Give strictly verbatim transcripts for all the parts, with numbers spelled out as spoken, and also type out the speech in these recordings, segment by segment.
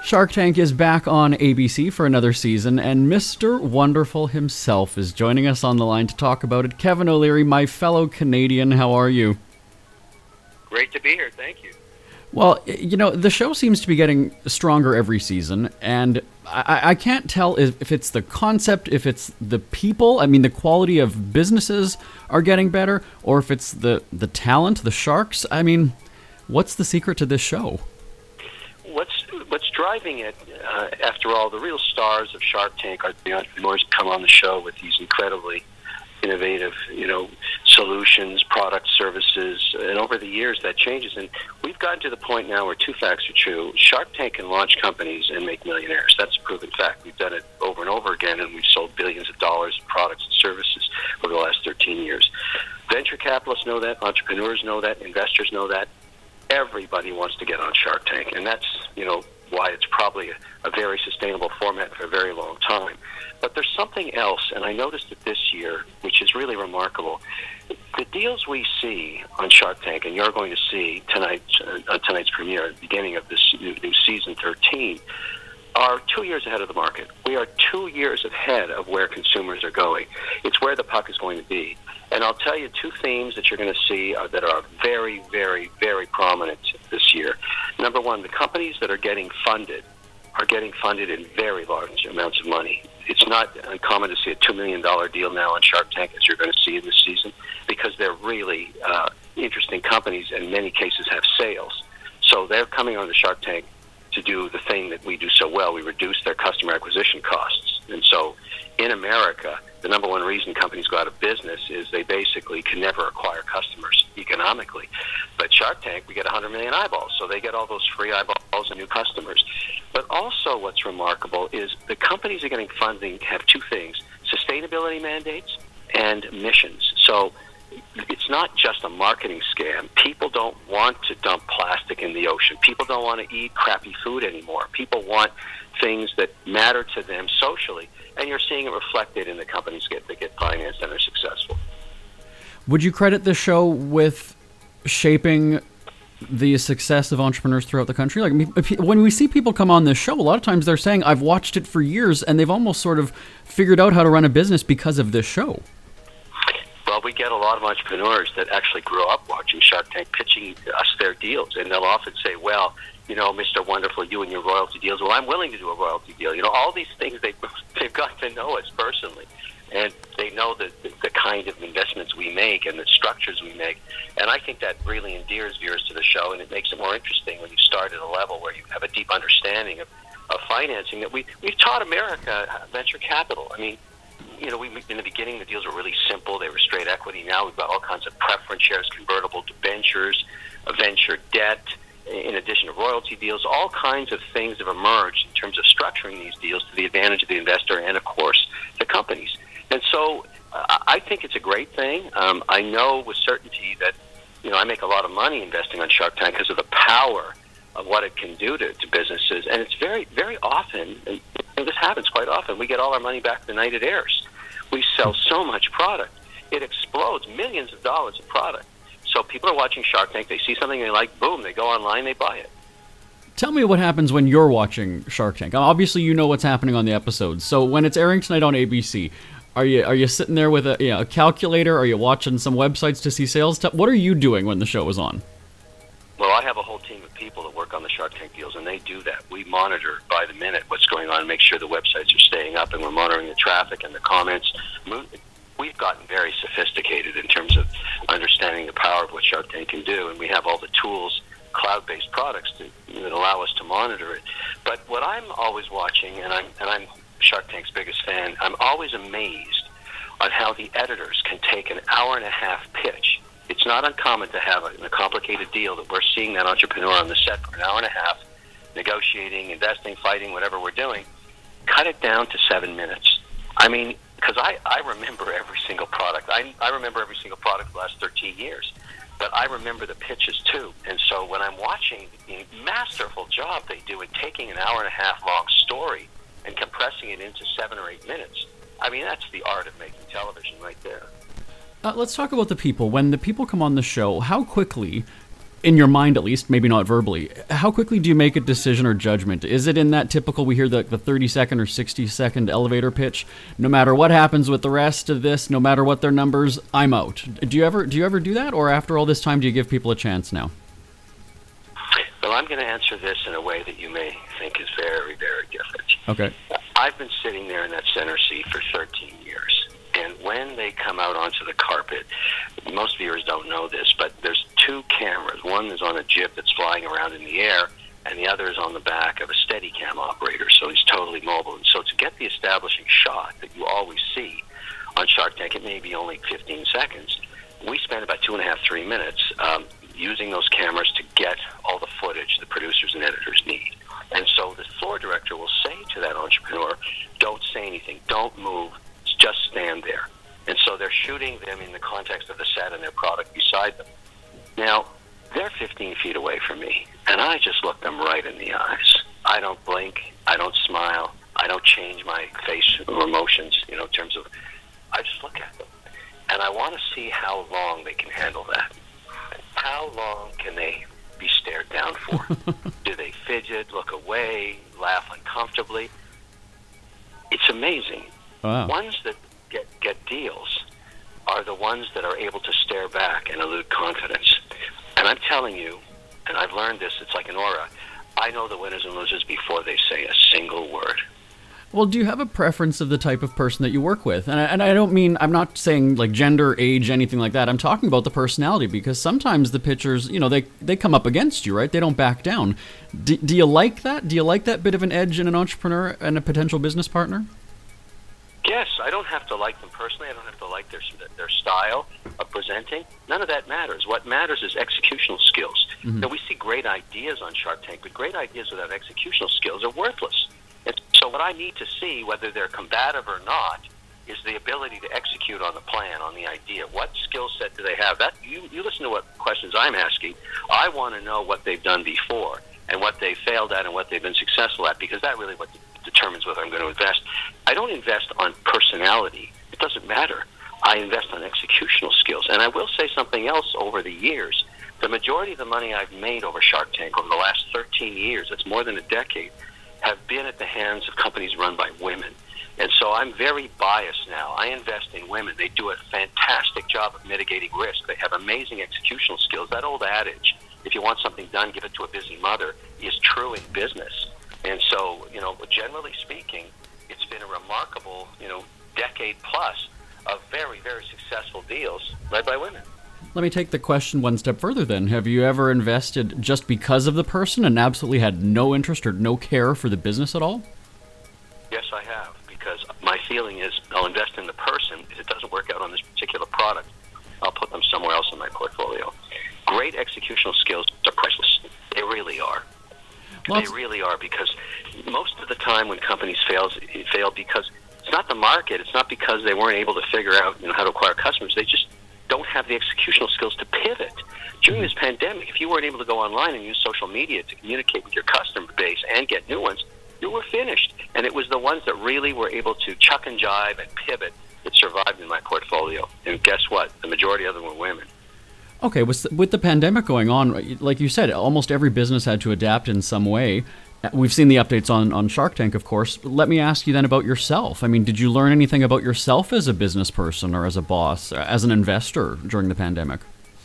Shark Tank is back on A B C for another season, and Mister Wonderful himself is joining us on the line to talk about it. Kevin O'Leary, my fellow Canadian, how are you? Great to be here, thank you. Well, you know, the show seems to be getting stronger every season, and I, I can't tell if, if it's the concept, if it's the people, I mean, the quality of businesses are getting better, or if it's the, the talent, the sharks. I mean, what's the secret to this show? What's what's driving it, uh, after all, the real stars of Shark Tank are the entrepreneurs who come on the show with these incredibly innovative, you know, solutions, products, services, and over the years that changes. And we've gotten to the point now where two facts are true. Shark Tank can launch companies and make millionaires. That's a proven fact. We've done it over and over again, and we've sold billions of dollars of products and services over the last thirteen years. Venture capitalists know that, entrepreneurs know that, investors know that. Everybody wants to get on Shark Tank, and that's, you know, why it's probably a, a very sustainable format for a very long time. But there's something else, and I noticed it this year, which is really remarkable. The deals we see on Shark Tank, and you're going to see tonight, uh, tonight's premiere at the beginning of this new, new season thirteen, are two years ahead of the market. We are two years ahead of where consumers are going. It's where the puck is going to be. And I'll tell you two themes that you're going to see are, that are very, very, very prominent this year. Number one, the companies that are getting funded are getting funded in very large amounts of money. It's not uncommon to see a two million dollars deal now on Shark Tank, as you're going to see in this season, because they're really uh, interesting companies, and in many cases have sales. So they're coming on the Shark Tank to do the thing that we do so well. We reduce their customer acquisition costs. And so in America, the number one reason companies go out of business is they basically can never acquire customers economically. But Shark Tank, we get one hundred million eyeballs, so they get all those free eyeballs and new customers. But also what's remarkable is the companies that are getting funding have two things: sustainability mandates and missions. So it's not just a marketing scam. People don't want to dump plastic in the ocean. People don't want to eat crappy food anymore. People want things that matter to them socially, and you're seeing it reflected in the companies get, that get financed and are successful. Would you credit the show with shaping the success of entrepreneurs throughout the country? Like, when we see people come on this show, a lot of times they're saying, I've watched it for years, and they've almost sort of figured out how to run a business because of this show. Well, we get a lot of entrepreneurs that actually grew up watching Shark Tank pitching us their deals, and they'll often say, well, you know, Mister Wonderful, you and your royalty deals, well, I'm willing to do a royalty deal. You know, all these things, they, they've got to know us personally, and they know the, the, the kind of investments we make and the structures we make, and I think that really endears viewers to the show, and it makes it more interesting when you start at a level where you have a deep understanding of, of financing that we, we've taught America venture capital. I mean, you know, we in the beginning, the deals were really simple. They were straight equity. Now we've got all kinds of preference shares, convertible debentures, venture debt, in addition to royalty deals. All kinds of things have emerged in terms of structuring these deals to the advantage of the investor and, of course, the companies. And so uh, I think it's a great thing. Um, I know with certainty that, you know, I make a lot of money investing on Shark Tank because of the power of what it can do to, to businesses. And it's very, very often, and this happens quite often, we get all our money back the night it airs. We sell so much product. It explodes, millions of dollars of product. So people are watching Shark Tank, they see something they like, boom, they go online, they buy it. Tell me what happens when you're watching Shark Tank. Obviously, you know what's happening on the episodes. So when it's airing tonight on A B C, are you are you sitting there with a, you know, a calculator? Are you watching some websites to see sales? What are you doing when the show is on? Well, I have a whole team of people that work on the Shark Tank deals, and they do that. We monitor by the minute what's going on and make sure the websites are staying up, and we're monitoring the traffic and the comments. We've gotten very sophisticated in terms of understanding the power of what Shark Tank can do, and we have all the tools, cloud-based products to, that allow us to monitor it. But what I'm always watching, and I'm, and I'm Shark Tank's biggest fan, I'm always amazed on how the editors can take an hour and a half pitch. It's not uncommon to have a, a complicated deal that we're seeing that entrepreneur on the set for an hour and a half, negotiating, investing, fighting, whatever we're doing, cut it down to seven minutes. I mean, because I, I remember every single product. I, I remember every single product the last thirteen years. But I remember the pitches, too. And so when I'm watching the masterful job they do in taking an hour and a half long story and compressing it into seven or eight minutes, I mean, that's the art of making television right there. Uh, let's talk about the people. When the people come on the show, how quickly in your mind at least, maybe not verbally, how quickly do you make a decision or judgment? Is it in that typical, we hear the, the thirty second or sixty second elevator pitch, no matter what happens with the rest of this, no matter what their numbers, I'm out? Do you ever do you ever do that, or after all this time do you give people a chance now? Well, I'm going to answer this in a way that you may think is very, very different. Okay. I've been sitting there in that center seat for thirteen years. And when they come out onto the carpet, most viewers don't know this, but there's two cameras. One is on a jib that's flying around in the air, and the other is on the back of a Steadicam operator, so he's totally mobile. And so to get the establishing shot that you always see on Shark Tank, it may be only fifteen seconds. We spend about two and a half, three minutes um, using those cameras to get all the footage the producers and editors need. And so the floor director will say to that entrepreneur, don't say anything, don't move, just stand there. And so they're shooting them in the context of the set and their product beside them. Now, they're fifteen feet away from me, and I just look them right in the eyes. I don't blink, I don't smile, I don't change my face or emotions, you know, in terms of, I just look at them. And I want to see how long they can handle that. How long can they be stared down for? Do they fidget, look away, laugh uncomfortably? It's amazing. Wow. Ones that get, get deals are the ones that are able to stare back and elude confidence. And I'm telling you, and I've learned this, it's like an aura, I know the winners and losers before they say a single word. Well, do you have a preference of the type of person that you work with? And I, and I don't mean, I'm not saying like gender, age, anything like that. I'm talking about the personality, because sometimes the pitchers, you know, they, they come up against you, right? They don't back down. Do, do you like that? Do you like that bit of an edge in an entrepreneur and a potential business partner? Yes, I don't have to like them personally. I don't have to like their their style of presenting. None of that matters. What matters is executional skills. Mm-hmm. Now, we see great ideas on Shark Tank, but great ideas without executional skills are worthless. And so what I need to see, whether they're combative or not, is the ability to execute on the plan, on the idea. What skill set do they have? That you, you listen to what questions I'm asking. I want to know what they've done before and what they failed at and what they've been successful at, because that really what determines whether I'm going to invest. I don't invest on personality. It doesn't matter. I invest on executional skills. And I will say something else over the years. The majority of the money I've made over Shark Tank over the last thirteen years, that's more than a decade, have been at the hands of companies run by women. And so I'm very biased now. I invest in women. They do a fantastic job of mitigating risk. They have amazing executional skills. That old adage, if you want something done, give it to a busy mother, is true in business. And so, you know, generally speaking, it's been a remarkable, you know, decade plus of very, very successful deals led by women. Let me take the question one step further then. Have you ever invested just because of the person and absolutely had no interest or no care for the business at all? Yes, I have, because my feeling is I'll invest in the person. If it doesn't work out on this particular product, I'll put them somewhere else in my portfolio. Great executional skills are priceless. They really are. Well, they really are, because most of the time when companies fail, it failed because it's not the market. It's not because they weren't able to figure out, you know, how to acquire customers. They just don't have the executional skills to pivot. During this pandemic, if you weren't able to go online and use social media to communicate with your customer base and get new ones, you were finished. And it was the ones that really were able to chuck and jive and pivot that survived in my portfolio. And guess what? The majority of them were women. Okay, with with the pandemic going on, like you said, almost every business had to adapt in some way. We've seen the updates on, on Shark Tank, of course. Let me ask you then about yourself. I mean, did you learn anything about yourself as a business person or as a boss, as an investor during the pandemic?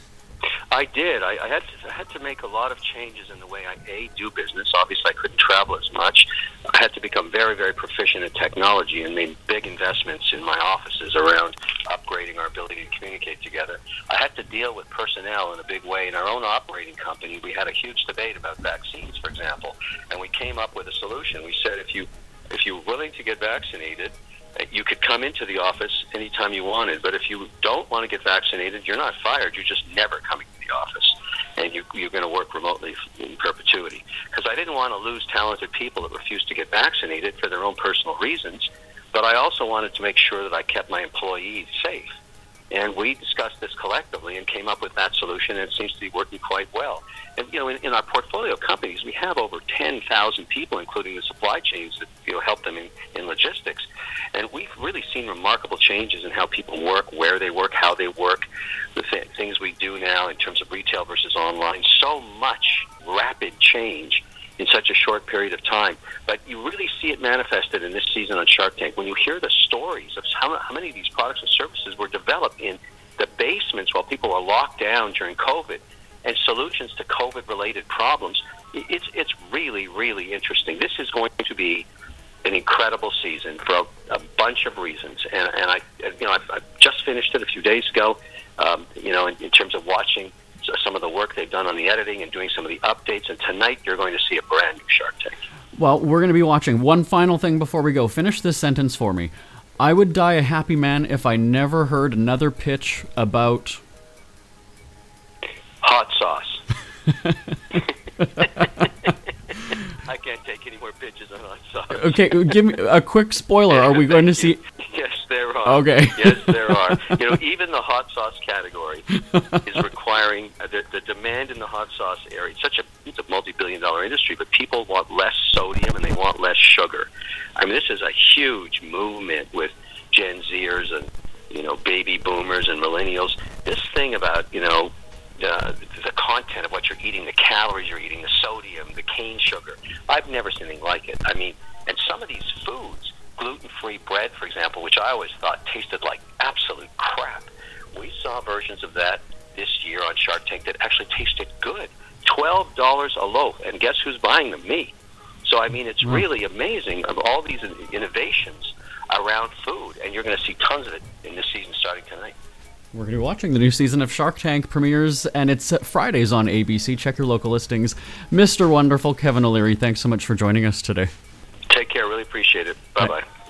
I did. I, I had to, I had to make a lot of changes in the way I a, do business. Obviously, I couldn't travel as much. I had to become very, very proficient in technology and made big investments in my offices around upgrading our ability to communicate together. I had to deal with personnel in a big way. In our own operating company, we had a huge debate about vaccines, for example, and we came up with a solution. We said if you if you're willing to get vaccinated, you could come into the office anytime you wanted, but if you don't want to get vaccinated, you're not fired. You're just never coming to the office, and you, you're going to work remotely in perpetuity. Because I didn't want to lose talented people that refused to get vaccinated for their own personal reasons, but I also wanted to make sure that I kept my employees safe. And we discussed this collectively and came up with that solution, and it seems to be working quite well. And, you know, in, in our portfolio companies, we have over ten thousand people, including the supply chains that, you know, help them in, in logistics. And we've really seen remarkable changes in how people work, where they work, how they work, the th- things we do now in terms of retail versus online. So much rapid change in such a short period of time. But you really see it manifested in this season on Shark Tank. When you hear the stories of how, how many of these products and services were developed in the basements while people were locked down during COVID, and solutions to COVID-related problems, it's it's really, really interesting. This is going to be an incredible season for a, a bunch of reasons. And, and I, you know, I've, I've just finished it a few days ago, um, you know, in, in terms of watching some of the work they've done on the editing and doing some of the updates. And tonight you're going to see a brand new Shark Tank. Well, we're going to be watching. One final thing before we go. Finish this sentence for me. I would die a happy man if I never heard another pitch about... hot sauce. I can't take any more pitches on hot sauce. Okay, give me a quick spoiler. Are we going to see... Yes, there are. Okay. Yes, there are. You know, even the hot sauce category is requiring uh, the, the demand in the hot sauce area. It's such a it's a multi-billion dollar industry, but people want less sodium and they want less sugar. I mean, this is a huge movement with Gen Zers and, you know, baby boomers and millennials. This thing about, you know, uh, the content of what you're eating, the calories you're eating, the sodium, the cane sugar. I've never seen anything like it. I mean, and some of these foods, gluten-free bread, for example, which I always thought tasted like absolute crap. We saw versions of that this year on Shark Tank that actually tasted good. twelve dollars a loaf. And guess who's buying them? Me. So, I mean, it's really amazing of all these innovations around food. And you're going to see tons of it in this season starting tonight. We're going to be watching the new season of Shark Tank premieres, and it's Fridays on A B C. Check your local listings. Mister Wonderful, Kevin O'Leary, thanks so much for joining us today. Take care. Really appreciate it. Bye-bye.